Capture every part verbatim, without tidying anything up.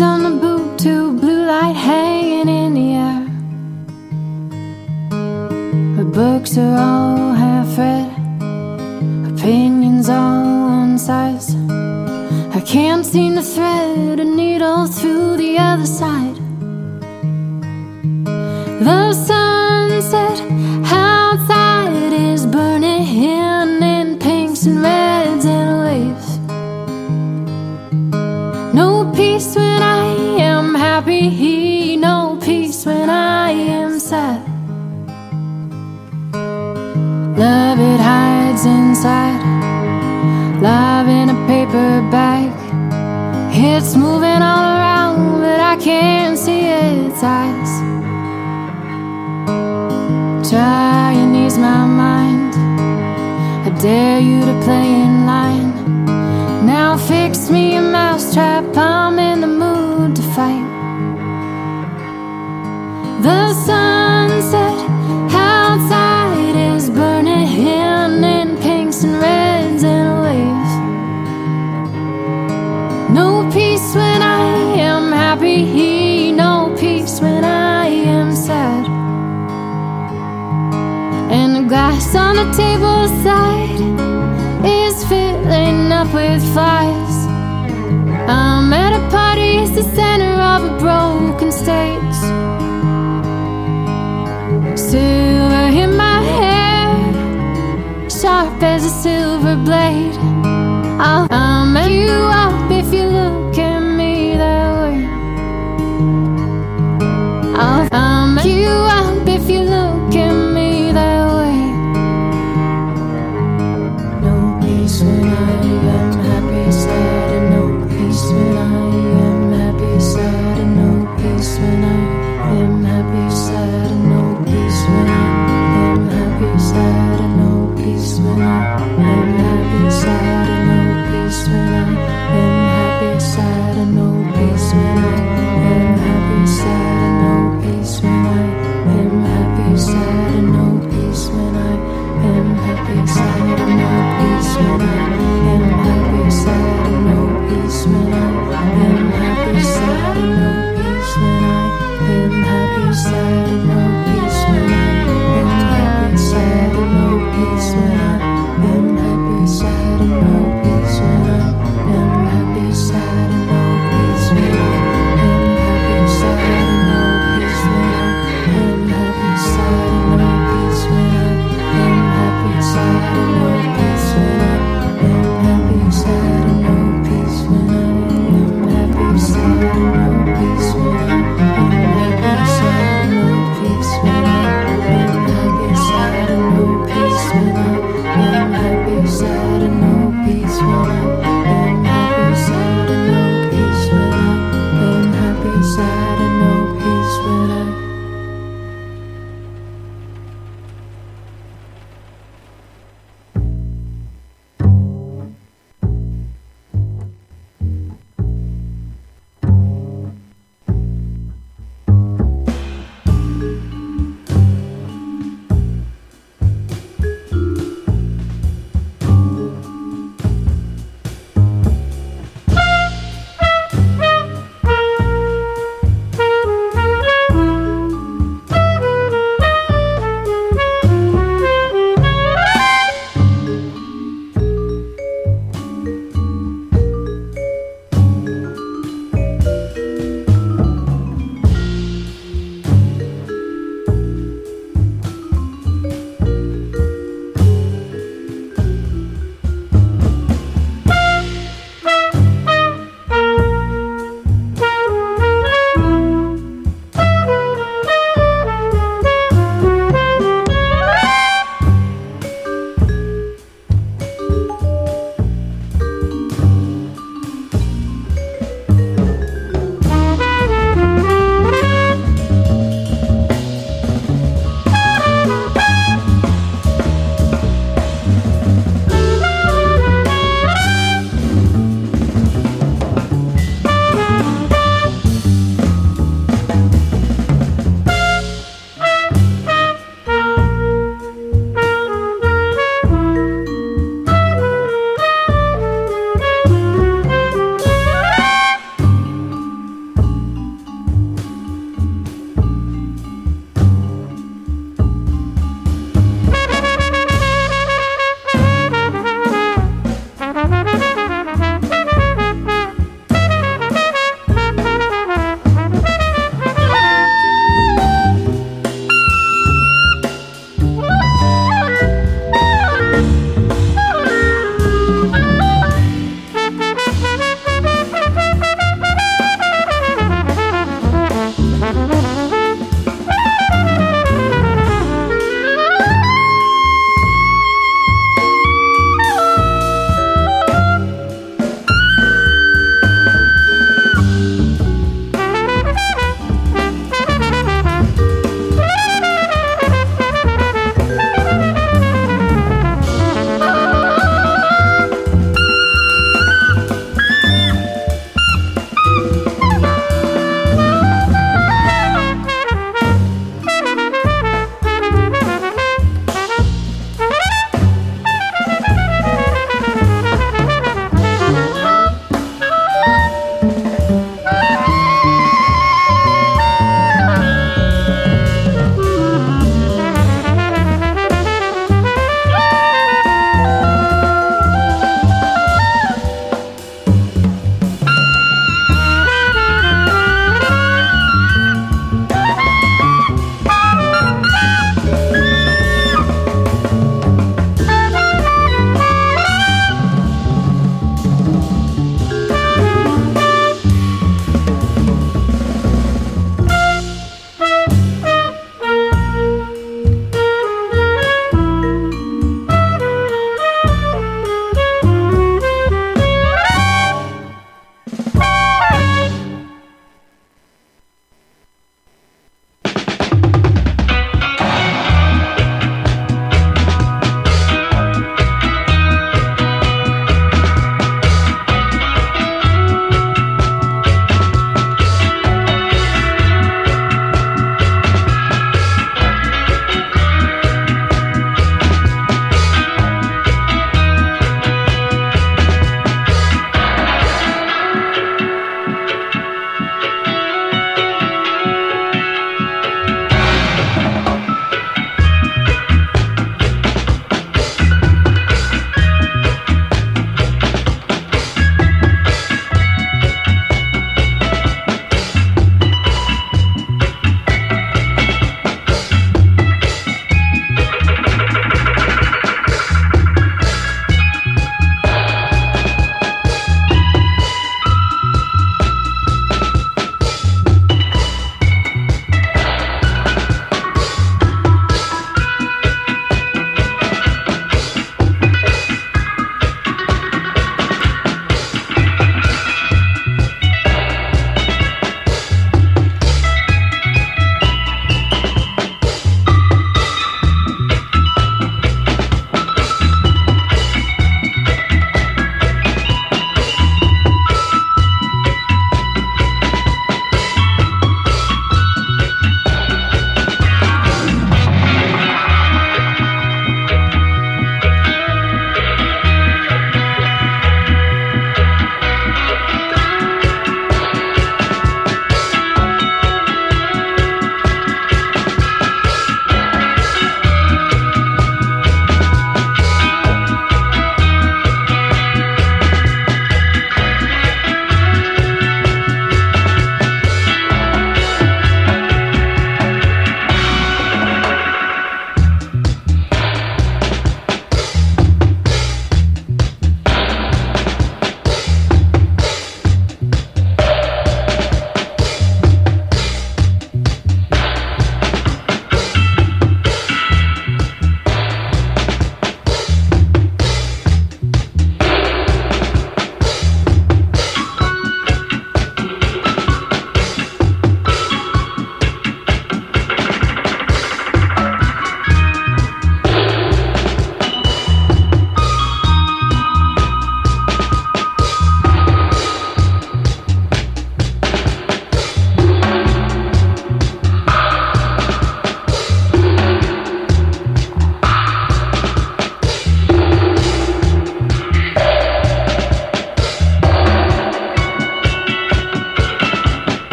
Bags on the boot tube, blue light hanging in the air. My books are all half read, opinions all one size. I can't seem to thread a needle through the other side. The sunset outside is burning in pinks and reds and waves. No peace when I am happy, no peace when I am sad. Love, it hides inside, love in a paper bag. It's moving all around, but I can't see its eyes. Try and ease my mind, I dare you to play in line. Now fix me a mousetrap, I'm in the mood to fight. The sunset outside is burning in pinks and reds and waves. No peace when I am happy, no peace when I am sad. And the glass on the table side is filling up with flies. I'm at a party, it's the center of a broken stage. Silver in my hair, sharp as a silver blade. I'll, I'll make you up if you look at me that way. I'll, I'll make you up if you look at me that way. No peace when I am happy, sad, and no peace when I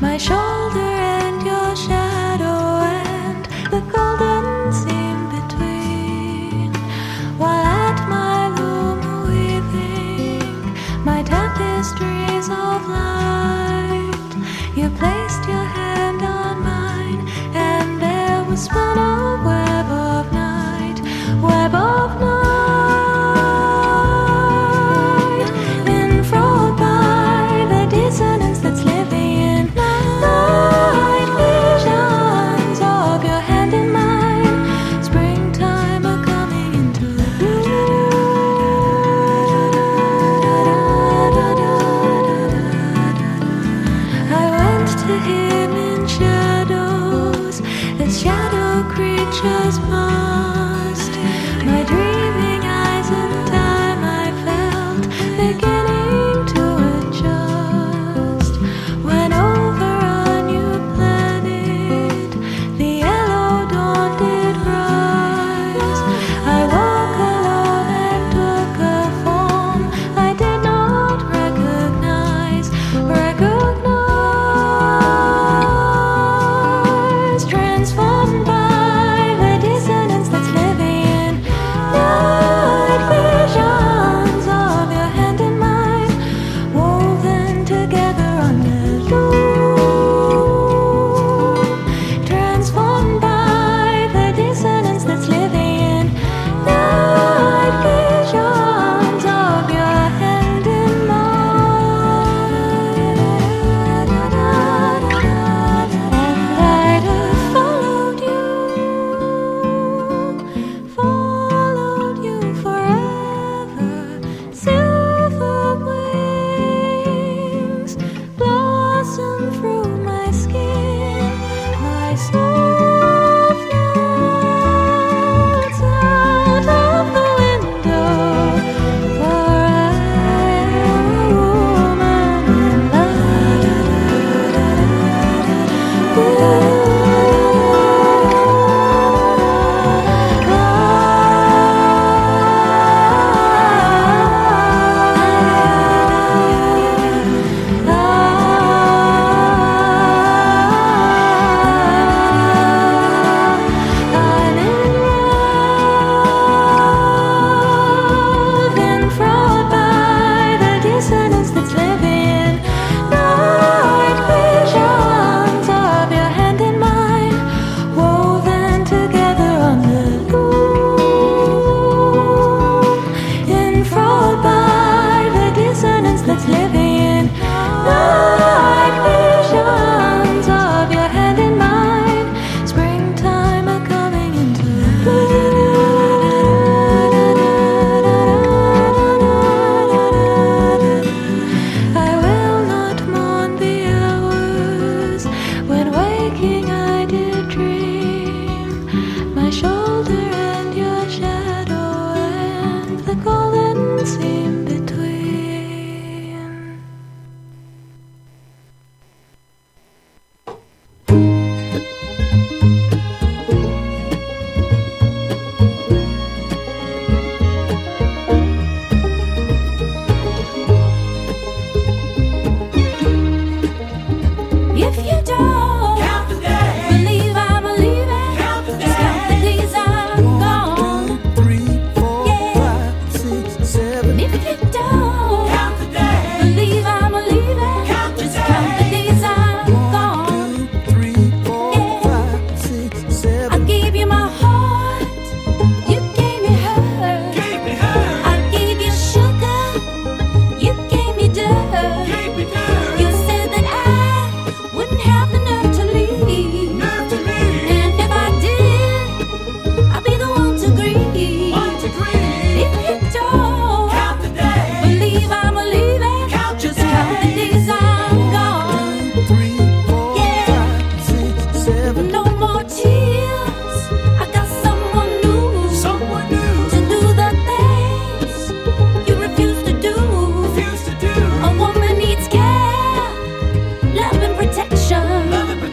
my shoulder and your shadow and the golden seam between, while at my loom weaving my tapestries of light, you placed your hand on mine, and there was spun a web of night, web of night. Love and protection. Love and protection.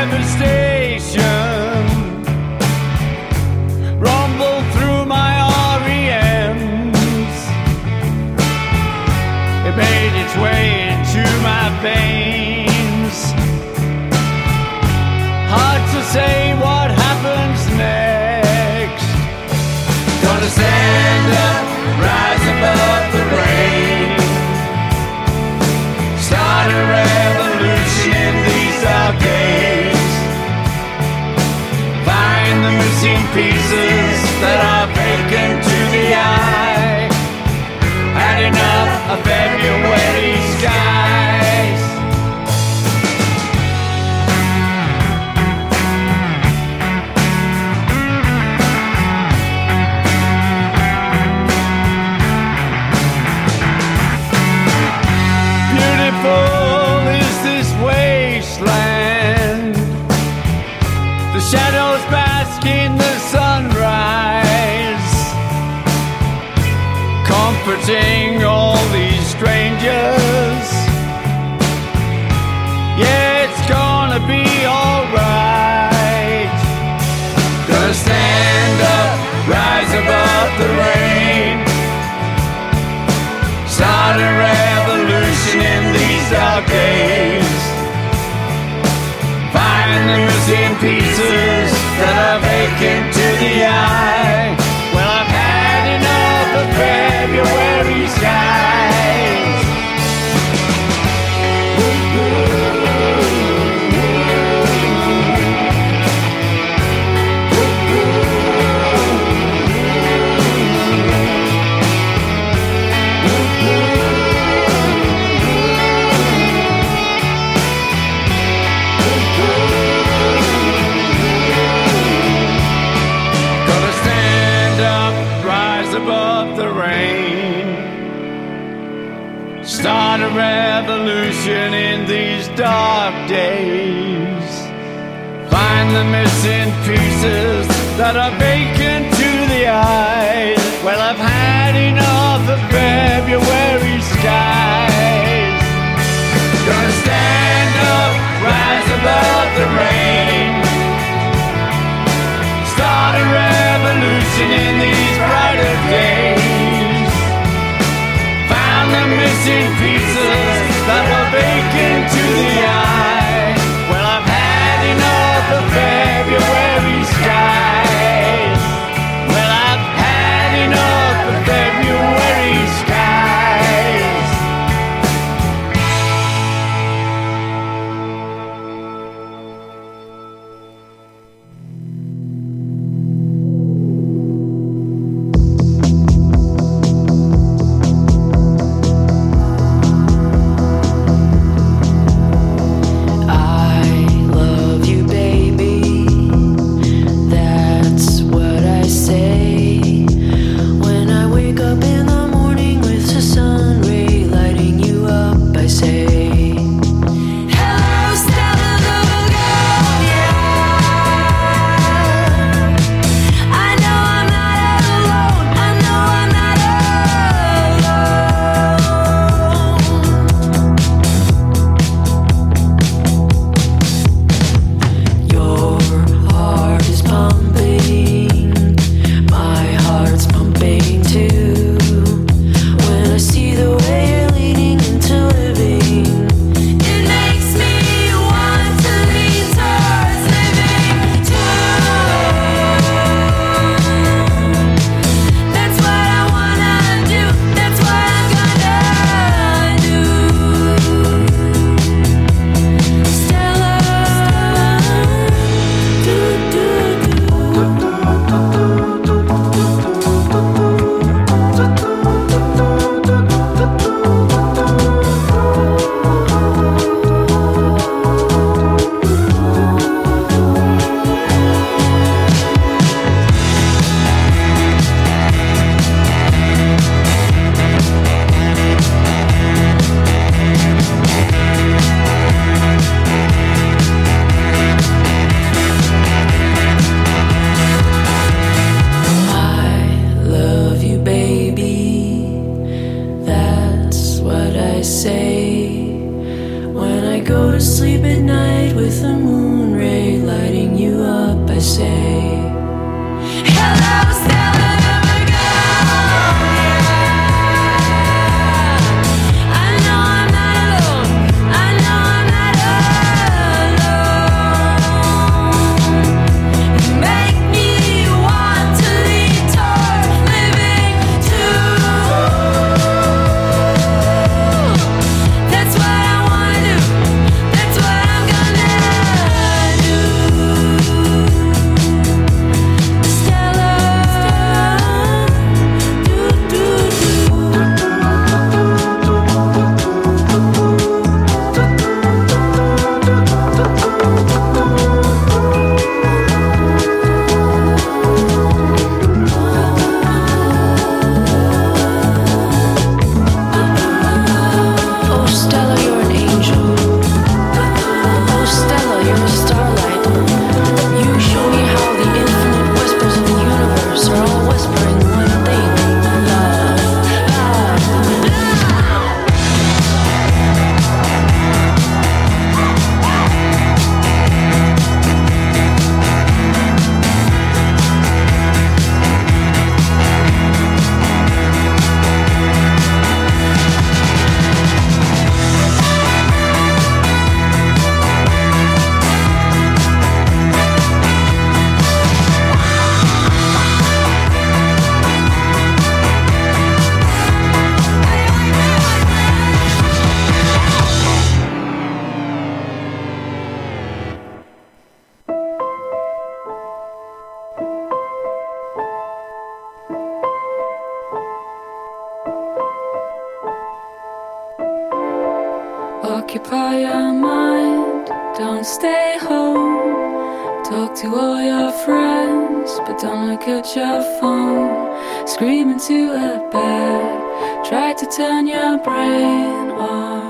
devastation rumbled through my R E Ms. It made its way into my veins. Hard to say what happens next. Gonna stand up, rise above the rain, start a revolution in these dark days. Find the missing pieces that are vacant to the eye. Had enough of February skies. Beautiful is this wasteland. The shadows bask in the sunrise, comforting all these strangers. Yeah, it's gonna be alright. Gonna stand up, rise above the rain, start a revolution in these dark days. Find the missing pieces that are vacant to the eye. Well, I've had enough of February skies. Above the rain, start a revolution in these dark days. Find the missing pieces that are vacant to the eye. Well, I've had enough of February skies. Gonna stand up, rise above the rain, start a revolution in these brighter days. Found the missing pieces that were vacant to the eye. Well, I've had enough of February skies. Well, I've had enough of February skies. to say. Hello, Stella. Occupy your mind, don't stay home. Talk to all your friends, but don't look at your phone. Scream into a bed, try to turn your brain on.